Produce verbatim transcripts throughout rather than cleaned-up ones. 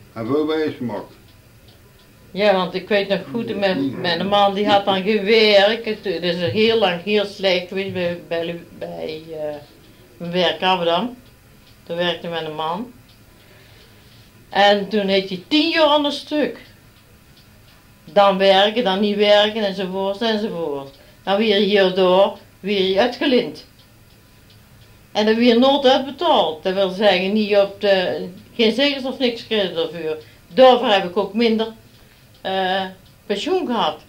En veel wijsgemaakt. Ja, want ik weet nog goed, mijn, mijn man die had dan gewerkt. Het is heel lang heel slecht geweest bij, bij, bij uh, mijn werk Amsterdam. Toen werkte mijn man. En toen heeft hij tien jaar aan een stuk. Dan werken, dan niet werken enzovoort enzovoort. Dan weer hierdoor, weer uitgelind. En dan weer nooit uitbetaald. Dat wil zeggen, niet op de, geen zegels of niks gekregen daarvoor. Daarvoor heb ik ook minder uh, pensioen gehad.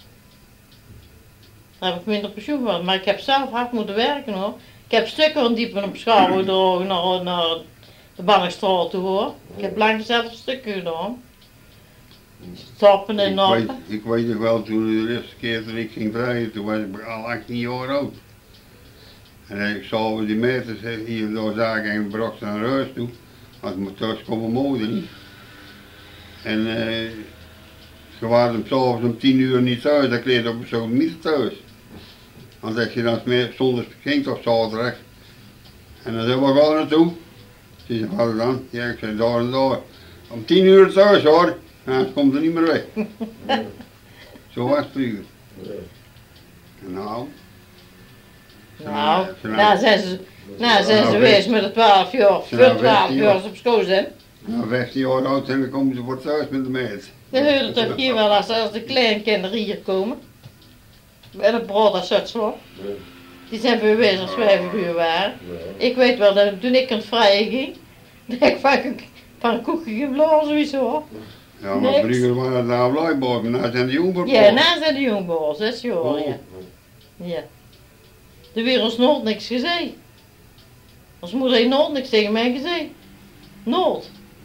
Dan heb ik minder pensioen gehad. Maar ik heb zelf hard moeten werken hoor. Ik heb stukken van diepen op schouw gedrogen naar, naar de Banningstraat toe hoor. Ik heb lang zelf stukken gedaan. Stappen en ik weet, nappen. ik weet nog wel, toen de eerste keer dat ik ging draaien, toen was ik al achttien jaar oud. En ik zag die meters hier door zaken en bracht ze naar huis toe. Want ik thuis kwam mijn moeder niet. En uh, ze waren s'avonds om tien uur niet thuis, dan kreeg je op zo'n niet thuis. Want als je dan zondags ging toch zaterdag. En dan zei ik, waar gaan we naartoe? Ze zei, wat dan? Ja, ik zei, daar en daar. Om tien uur thuis hoor. Ja, ze komt er niet meer weg. Ja. Zo was het vroeger. Ja. En nou. Nou, nou, nou zijn ze, nou zijn ze nou, geweest met de twaalf jaar, ze voor nou twaalf vijftien jaar jaar. op school zijn. Nou, vijftien jaar oud en dan komen ze voor thuis met de meid. We horen toch hier wel als, als de kleinkinderen hier komen. Bij de brood als Zutsel. Ja. Die zijn bewezen als wij uur waren. Ja. Ik weet wel dat toen ik aan het vrijen ging, dat ik van, van een koekje geblazen sowieso hoor. Ja, maar Niks. vroeger waren het nou blijkbaar, maar nu zijn de jongen Ja, na zijn de jongboos, zes jaar Oh. ja. Ja. Er weer ons nooit niks gezegd. Ons moeder heeft nooit niks tegen mij gezegd. Nooit.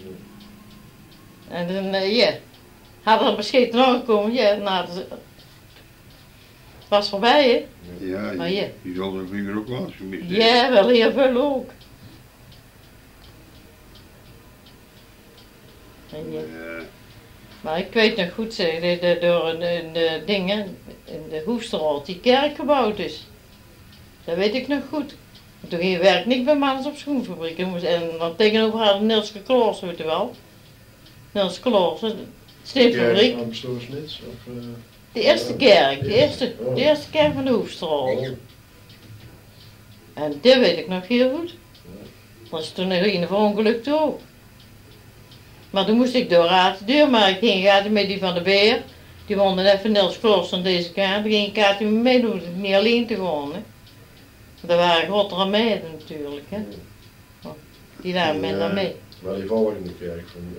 En dan, uh, ja. Hadden er bescheten aangekomen, ja, nou, het was voorbij, hè. Ja, Maar die, ja. die zal er vroeger ook wel eens gemist hebben. Ja, wel heel veel ook. En ja. Ja. Maar ik weet nog goed, zeg, de, de, door de, de dingen in de Hoefstraat die kerk gebouwd is. Dat weet ik nog goed. Toen ging je werk niet bij Mans op schoenfabriek. En dan tegenover hadden Nilske Kloos, weet je wel. Nilske Kloos, de steenfabriek. Ja, Amsterdam-Smits of... Uh... De eerste kerk, de eerste, de eerste kerk van de Hoefstraat. En dat weet ik nog heel goed. Dat is toen nog een verongelukt ook. Maar toen moest ik door uit de deur, maar ik ging gaat met die van de Beer. Die woonde even Nils Kloos aan deze kant. Toen ging ik gaat met me meedoen, niet alleen te gaan. Hè. Er waren grotere meiden natuurlijk, hè. Die namen mij dan mee. Maar die volgende kerk van